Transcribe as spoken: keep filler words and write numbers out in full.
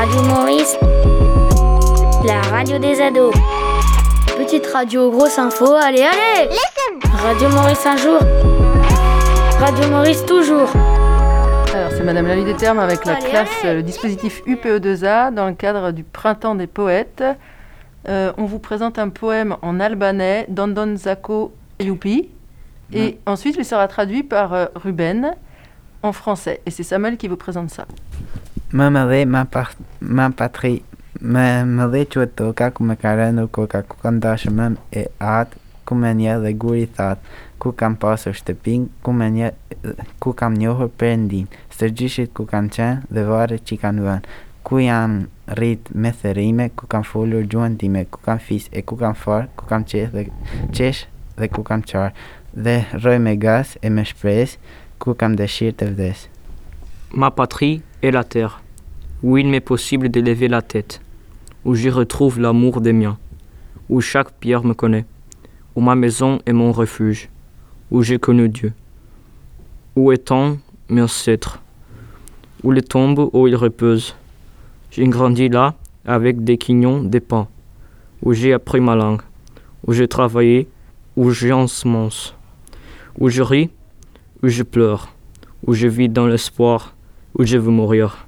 Radio Maurice, la radio des ados. Petite radio, grosse info, allez, allez. Radio Maurice un jour, Radio Maurice toujours. Alors c'est Madame Lavie des Termes avec la Allez, classe, allez. le dispositif U P E deux A dans le cadre du Printemps des Poètes. Euh, on vous présente un poème en albanais, Dondon Zako Youpi, et mmh. ensuite il sera traduit par euh, Ruben en français. Et c'est Samuel qui vous présente ça. Mamade ma par ma patrie ma made chuto ka kuma karano ko ka kandash mam e at kumania de gurithat ku kam pasur shtepin kumania ku kam njohur perëndin stërgjishit ku kam qenë dhe varet që kanë vënë ku jam rrit me therime ku kam folur gjuhën time ku kam fis e ku kam far ku kam qesh dhe qesh dhe ku kam qar dhe rroj me gas e me shpresë ku kam dëshirë të vdes. Ma patrie est la terre, où il m'est possible d'élever la tête, où j'y retrouve l'amour des miens, où chaque pierre me connaît, où ma maison est mon refuge, où j'ai connu Dieu, où étant mes ancêtres, où les tombes où ils reposent. J'ai grandi là avec des quignons, des pans, où j'ai appris ma langue, où j'ai travaillé, où j'ensemence, où je ris, où je pleure, où je vis dans l'espoir, où je veux mourir.